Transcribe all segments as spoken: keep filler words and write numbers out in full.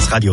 S Radio.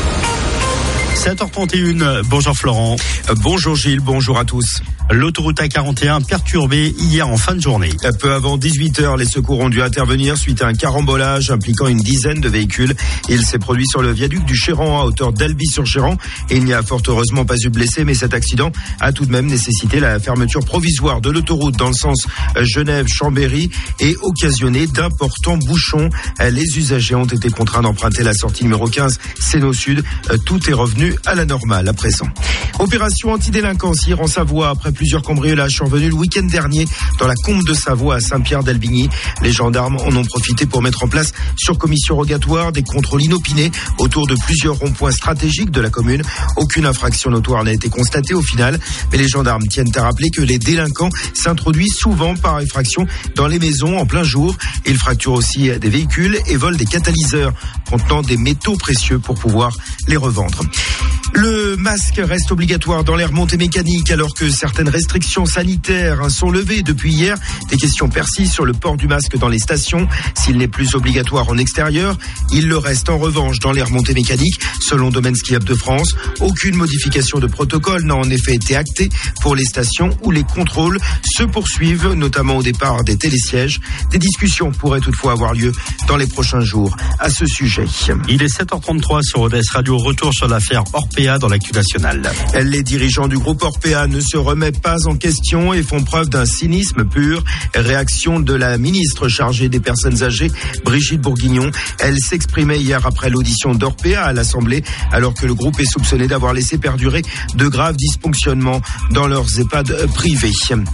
sept heures trente et une, bonjour Florent. Bonjour Gilles, bonjour à tous. L'autoroute A quarante et un perturbée hier en fin de journée. Peu avant dix-huit heures, les secours ont dû intervenir suite à un carambolage impliquant une dizaine de véhicules. Il s'est produit sur le viaduc du Chéran à hauteur d'Albi-sur-Chéran et il n'y a fort heureusement pas eu blessé, mais cet accident a tout de même nécessité la fermeture provisoire de l'autoroute dans le sens Genève-Chambéry et occasionné d'importants bouchons. Les usagers ont été contraints d'emprunter la sortie numéro quinze Sénaux Sud. Tout est revenu à la normale à présent. Opération antidélinquance hier en Savoie après plusieurs cambriolages survenus le week-end dernier dans la Combe de Savoie à Saint-Pierre-d'Albigny. Les gendarmes en ont profité pour mettre en place sur commission rogatoire des contrôles inopinés autour de plusieurs ronds-points stratégiques de la commune. Aucune infraction notoire n'a été constatée au final, mais les gendarmes tiennent à rappeler que les délinquants s'introduisent souvent par effraction dans les maisons en plein jour. Ils fracturent aussi des véhicules et volent des catalyseurs contenant des métaux précieux pour pouvoir les revendre. Le masque reste obligatoire dans les remontées mécaniques alors que certaines restrictions sanitaires sont levées depuis hier. Des questions persistent sur le port du masque dans les stations. S'il n'est plus obligatoire en extérieur, il le reste en revanche dans les remontées mécaniques. Selon Domaine Skiable de France, aucune modification de protocole n'a en effet été actée pour les stations où les contrôles se poursuivent, notamment au départ des télésièges. Des discussions pourraient toutefois avoir lieu dans les prochains jours à ce sujet. Il est sept heures trente-trois sur O D S Radio, retour sur l'affaire Orpea dans l'actu nationale. Les dirigeants du groupe Orpea ne se remettent pas en question et font preuve d'un cynisme pur. Réaction de la ministre chargée des personnes âgées, Brigitte Bourguignon. Elle s'exprimait hier après l'audition d'Orpea à l'Assemblée, alors que le groupe est soupçonné d'avoir laissé perdurer de graves dysfonctionnements dans leurs EHPAD privés.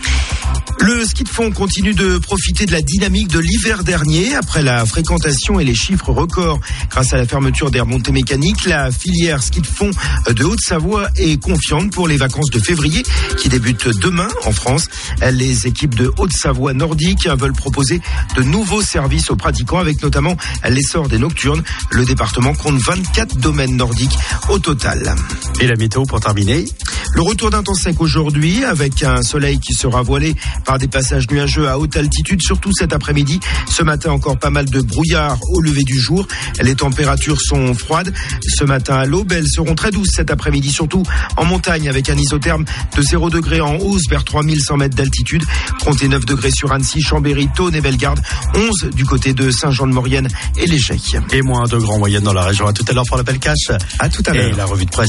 Le ski de fond continue de profiter de la dynamique de l'hiver dernier. Après la fréquentation et les chiffres records grâce à la fermeture des remontées mécaniques, la filière ski de fond de Haute-Savoie est confiante pour les vacances de février qui débutent demain en France. Les équipes de Haute-Savoie nordique veulent proposer de nouveaux services aux pratiquants avec notamment l'essor des nocturnes. Le département compte vingt-quatre domaines nordiques au total. Et la météo pour terminer? Le retour d'un temps sec aujourd'hui avec un soleil qui sera voilé par des passages nuageux à haute altitude, surtout cet après-midi. Ce matin, encore pas mal de brouillard au lever du jour. Les températures sont froides. Ce matin à l'aube, elles seront très douces cet après-midi, surtout en montagne avec un isotherme de zéro degré en hausse vers trois mille cent mètres d'altitude. Comptez neuf degrés sur Annecy, Chambéry, Thônes et Bellegarde. onze du côté de Saint-Jean-de-Maurienne et Léger. Et moins de grands moyennes dans la région. À tout à l'heure pour l'appel cash. À tout à l'heure. Et la revue de presse.